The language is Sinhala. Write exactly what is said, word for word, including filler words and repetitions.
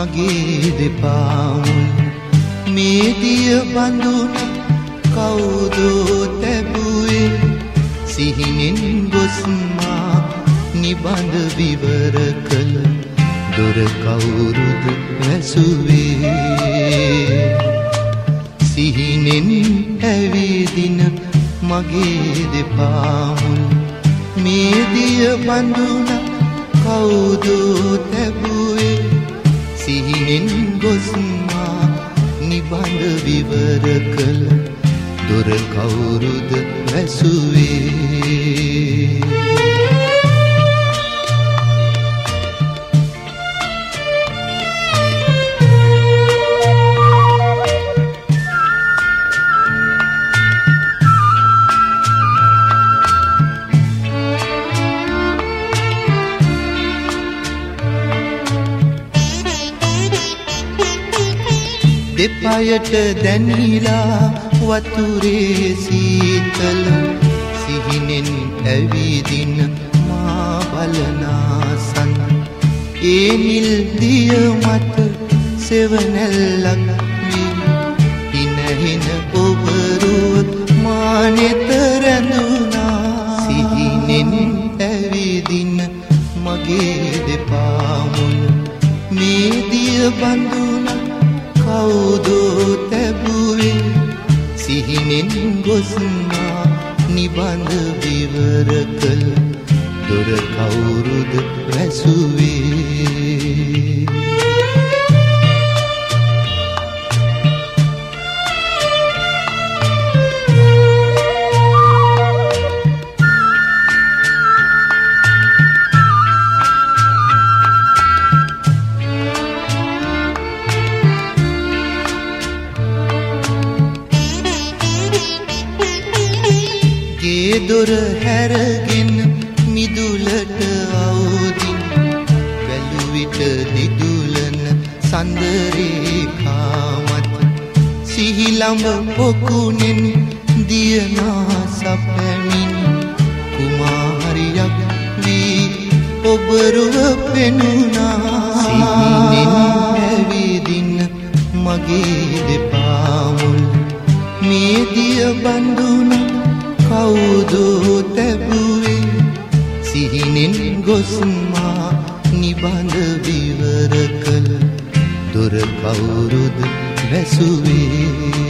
මගේ දෙපා මුල් මේ දිය බඳුන කවුදෝ තැබුවේ සිහිනෙන් ගොස් මා නිබඳ විවර කළ දොර කවුරුද වැසුවේ සිහිනෙන් ඇවිදින මගේ දෙපා මුල් මේ දිය බඳුන කවුදෝ තැබුවේ සිහිනෙන් ගොස් මා නිබඳ විවර කළ දොර කවුරුද වැසුවේ දෙපයට දැනිලා වතුරේ සීතල සිහිනෙන් ඇවිදින මා බලනාසන් ඒ නිල් දිය මත සෙවණැල්ලක් වී හිනහින ඔබරුව මා නෙත රැඳුනා සිහිනෙන් ඇවිදින මගේ දෙපා මුල් මේ දිය බඳුන කවුදෝ තැබුවේ සිහිනෙන් ගොස් මා නිබඳ විවර කළ දොර කවුරුද වැසුවේ ගේ දොර හැරගෙන මිදුලට අවුදින් බැලුවිට දිදුලන සඳරේඛා මත සිහිලඹ පොකුණෙන් දියනාසප් පැමිණ කුමාරියක් වී ඔබරුව පෙනුණා සිහිනෙන් ඇවිදින මගේ දෙපා මුල් මේ දිය බඳුන කවුදෝ තැබුවේ සිහිනෙන් ගොස් මා නිබඳ විවර කළ දොර කවුරුද වැසුවේ